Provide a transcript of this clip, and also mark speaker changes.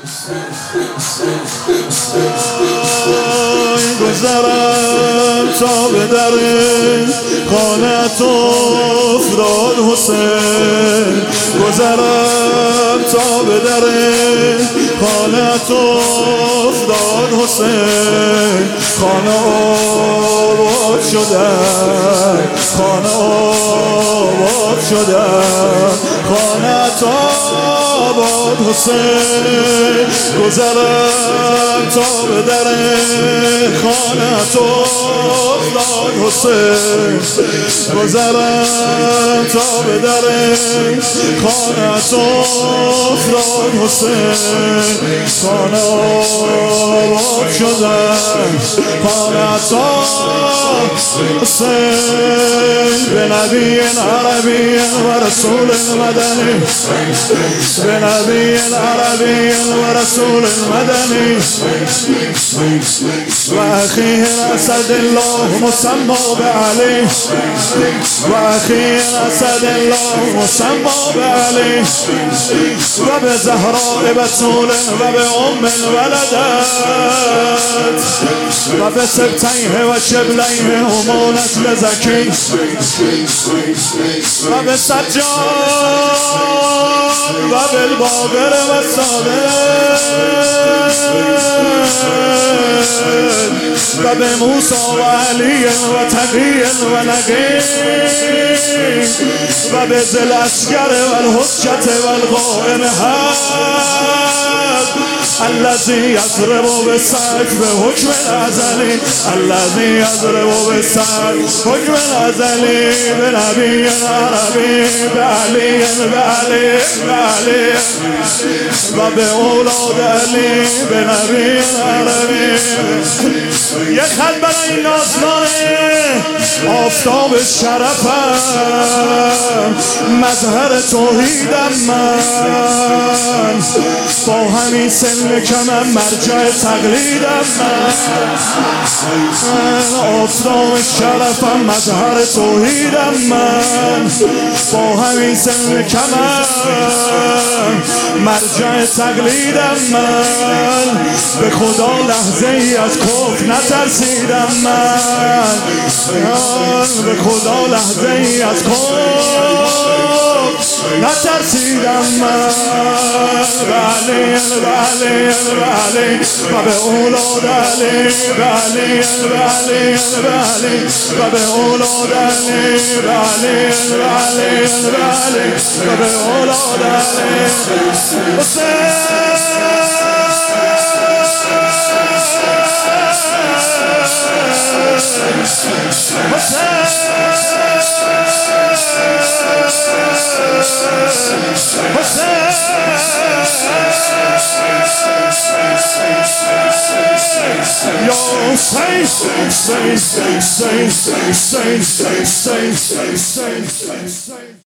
Speaker 1: گذرم تا به در خانه‌ات افتاد حسین، گذرم تا به در خانه‌ات افتاد حسین. خانه آباد شدن، خانه آباد شدن، خانه‌ات آباد حسین. گذرم تا به در خانه‌ات افتاد حسین، گذرم تا به در خانه‌ات افتاد حسین. خانه آباد شدن، خانه‌ات آباد حسین. به نبی عربی و رسول مدنی، به نبی عربی و رسول مدنی و اخیه اسد الله مسمى بعلی، و اخیه اسد الله مسمى بعلی و به زهراء بتول و به ام ولدت و به سبتیه و شبلیه هما نسل زکی و به سجاد و بالباقر و صادق و به موسی و علی و تقی و نقی و به ذی العسکر و الحجت و القائم حق الذي يضرب بالسيف بحكم الازلی، الذي يضرب بالسيف حكم الازلی. بنبی عربی بعلی بعلی بعلی و به اولاد علی بنبی عربی. یه خط برای نازنانه آفتاب شرفم، مظهر توحیدم من، با همین سن کمم مرجع تقلیدم من. آفتاب شرفم، مظهر توحیدم من، با همین سن کمم مرجع تقلیدم من. به خدا لحظه ای از کفر نترسیدم من، به خدا لحظه ای از کفر نترسیدم من. بله بله بله و به اولاد علی بله بله بله و به اولاد علی بله بله بله و به اولاد علی Yo, say,